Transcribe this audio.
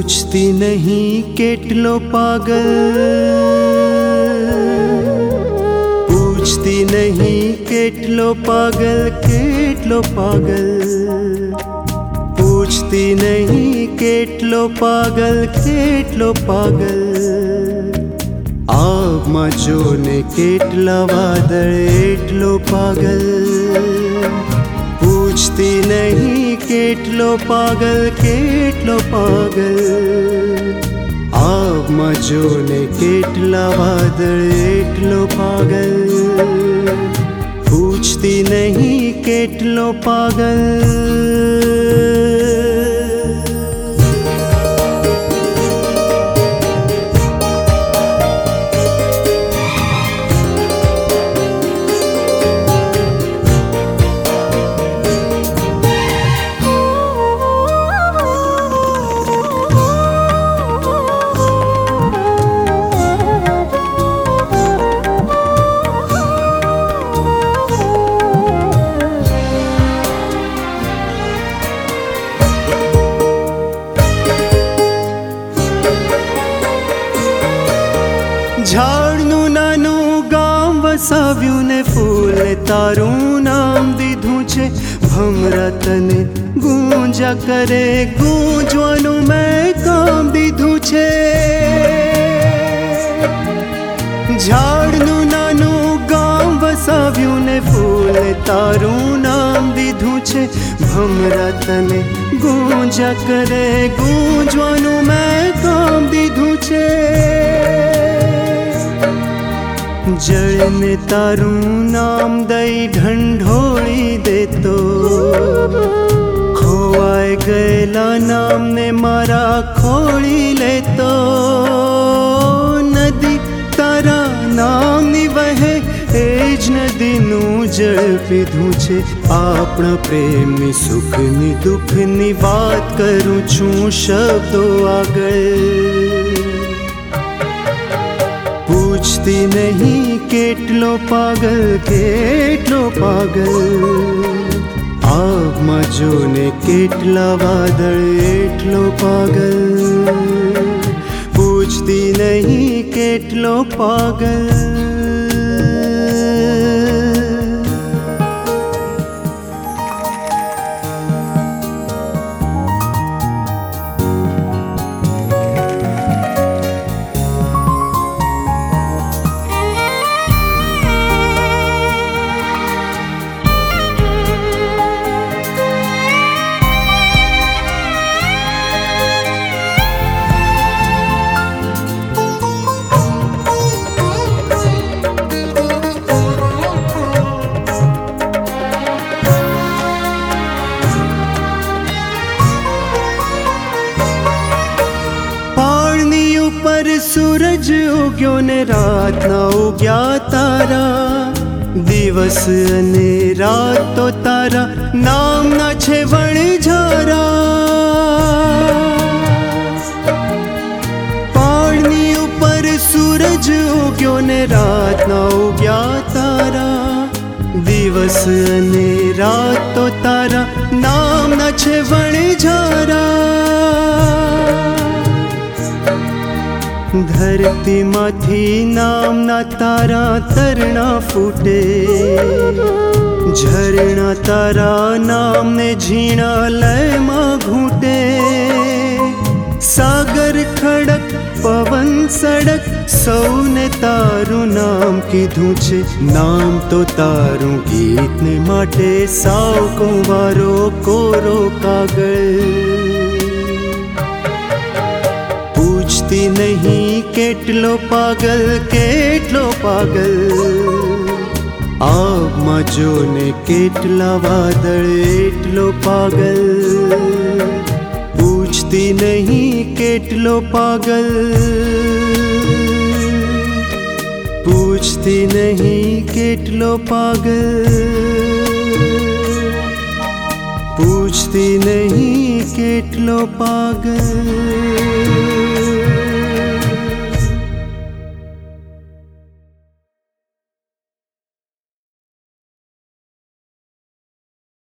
पूछती नहीं કેટલો पागल, पूछती नहीं કેટલો पागल, કેટલો पागल, पूछती नहीं કેટલો पागल, કેટલો पागल। આગમાં જોને કેટલા વાદળ એટલો पागल, पूछती नहीं કેટલો पागल, કેટલો पागल। આગમાં જોને કેટલા વાદળ એટલો पागल, पूछती नहीं કેટલો पागल। ઝાડનું નાનું ગામ વસાવ્યું ને ફૂલે તારું નામ દીધું છે, ભમરા તને ગૂંજા કરે ગૂંજવાનું મેં કામ દીધું છે। ઝાડનું નાનું ગામ વસાવ્યું ને ફૂલે તારું નામ દીધું છે, ભમરા તને ગૂંજા કરે ગૂંજવાનું મેં કામ દીધું છે। જળને તારું નામ દઈ ઢંઢોળી દેતો, ખોવાઈ ગયેલા નામને મારા ખોળી લેતો। નદી તારા નામની વહે એ જ નદીનું જળ પીધું છે, આપણા પ્રેમની સુખની દુઃખની વાત કરું છું શબ્દો આગળ। पूछती नहीं કેટલો पागल, કેટલો पागल। આગમાં જોને કેટલા વાદળ એટલો पागल, पूछती नहीं કેટલો पागल। पर सूरज उग्यो ने रात ना उग्या तारा, दिवस अने रात तो तारा नाम ना छे वणझारा। पाणनी ऊपर सूरज उग्यो ने रात ना उग्या तारा, दिवस अने रात तो तारा नाम ना छे वणझारा। धरती माथी नामना तारा तरणा फूटे, झरणा तारा नामने झीणा लयमा घूटे। सागर खड़क पवन सड़क सौने तारू नाम कीधुं छे, नाम तो तारू गीत ने माटे साव कुंवारो कोरो कागळ। पूछती नहीं કેટલો पागल, કેટલો पागल। આગમાં જોને કેટલા વાદળ એટલો पागल, पूछती नहीं કેટલો पागल, पूछती नहीं કેટલો पागल, पूछती नहीं કેટલો पागल।